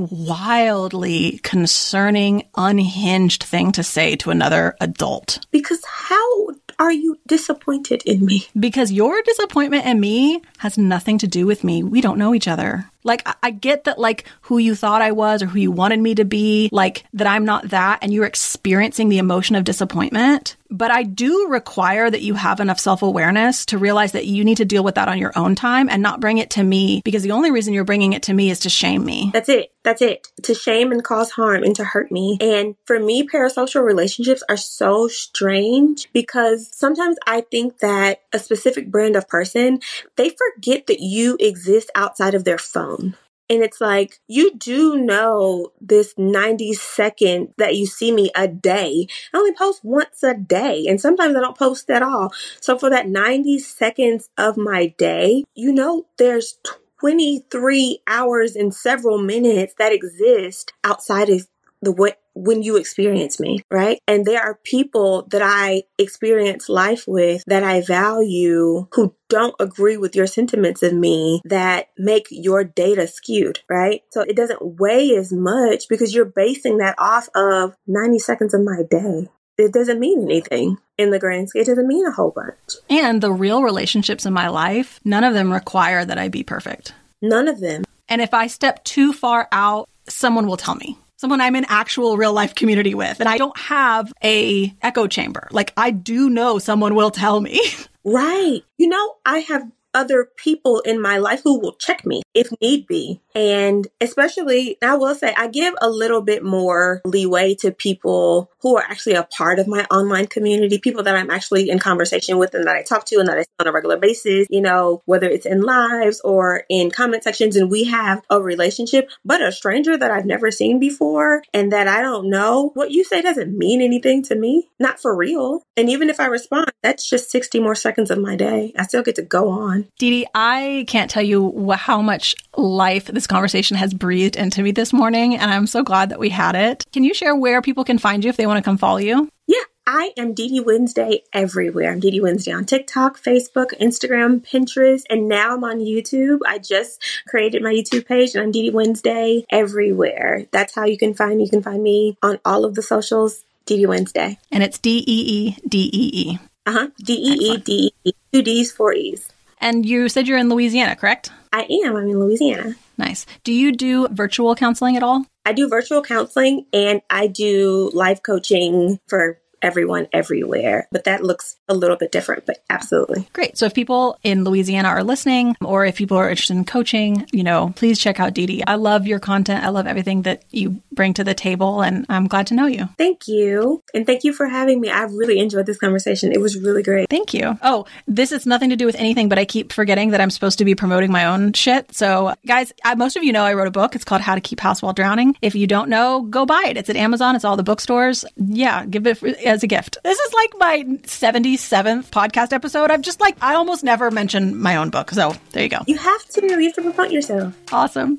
wildly concerning, unhinged thing to say to another adult. Because how are you disappointed in me? Because your disappointment in me has nothing to do with me. We don't know each other. Like, I, I get that, like, who you thought I was or who you wanted me to be, like, that I'm not that, and you're experiencing the emotion of disappointment. But I do require that you have enough self-awareness to realize that you need to deal with that on your own time and not bring it to me, because the only reason you're bringing it to me is to shame me. That's it. That's it. To shame and cause harm and to hurt me. And for me, parasocial relationships are so strange because sometimes I think that a specific brand of person, they forget that you exist outside of their phone. And it's like, you do know this ninety second that you see me a day. I only post once a day. And sometimes I don't post at all. So for that ninety seconds of my day, you know, there's twenty-three hours and several minutes that exist outside of the what when you experience me, right? And there are people that I experience life with that I value who don't agree with your sentiments of me that make your data skewed, right? So it doesn't weigh as much because you're basing that off of ninety seconds of my day. It doesn't mean anything in the grand scheme. It doesn't mean a whole bunch. And the real relationships in my life, none of them require that I be perfect. None of them. And if I step too far out, someone will tell me. Someone I'm in actual real life community with. And I don't have a echo chamber. Like, I do know someone will tell me. Right. You know, I have other people in my life who will check me if need be. And especially, I will say, I give a little bit more leeway to people who are actually a part of my online community, people that I'm actually in conversation with and that I talk to and that I see on a regular basis, you know, whether it's in lives or in comment sections and we have a relationship, but a stranger that I've never seen before and that I don't know, what you say doesn't mean anything to me, not for real. And even if I respond, that's just sixty more seconds of my day. I still get to go on. Dee Dee, I can't tell you how much life this conversation has breathed into me this morning, and I'm so glad that we had it. Can you share where people can find you if they want to come follow you? Yeah, I am Dee Dee Wednesday everywhere. I'm Dee Dee Wednesday on TikTok, Facebook, Instagram, Pinterest, and now I'm on YouTube. I just created my YouTube page, and I'm Dee Dee Wednesday everywhere. That's how you can find me. You can find me on all of the socials, Dee Dee Wednesday. And it's D E E D E E. Uh-huh, D E E D E E. Two D's, four E's. And you said you're in Louisiana, correct? I am. I'm in Louisiana. Nice. Do you do virtual counseling at all? I do virtual counseling and I do life coaching for everyone everywhere. But that looks a little bit different, but absolutely. Great. So if people in Louisiana are listening, or if people are interested in coaching, you know, please check out Dee Dee. I love your content. I love everything that you bring to the table, and I'm glad to know you. Thank you. And thank you for having me. I really enjoyed this conversation. It was really great. Thank you. Oh, this has nothing to do with anything, but I keep forgetting that I'm supposed to be promoting my own shit. So guys, I, most of you know I wrote a book. It's called How to Keep House While Drowning. If you don't know, go buy it. It's at Amazon. It's all the bookstores. Yeah, give it as a gift. This is like my seventy-seventh podcast episode. I've just like, I almost never mention my own book. So there you go. You have to. You have to promote yourself. Awesome.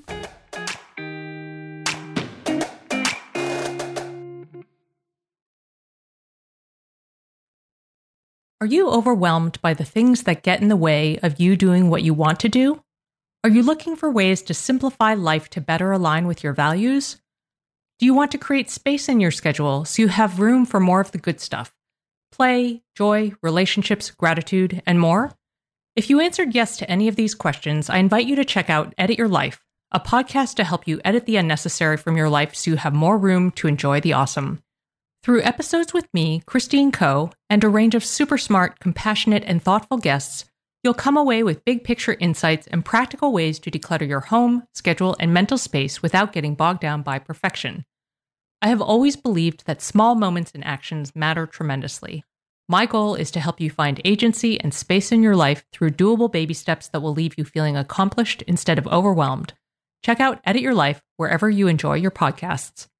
Are you overwhelmed by the things that get in the way of you doing what you want to do? Are you looking for ways to simplify life to better align with your values? Do you want to create space in your schedule so you have room for more of the good stuff? Play, joy, relationships, gratitude, and more? If you answered yes to any of these questions, I invite you to check out Edit Your Life, a podcast to help you edit the unnecessary from your life so you have more room to enjoy the awesome. Through episodes with me, Christine Coe, and a range of super smart, compassionate, and thoughtful guests, you'll come away with big picture insights and practical ways to declutter your home, schedule, and mental space without getting bogged down by perfection. I have always believed that small moments and actions matter tremendously. My goal is to help you find agency and space in your life through doable baby steps that will leave you feeling accomplished instead of overwhelmed. Check out Edit Your Life wherever you enjoy your podcasts.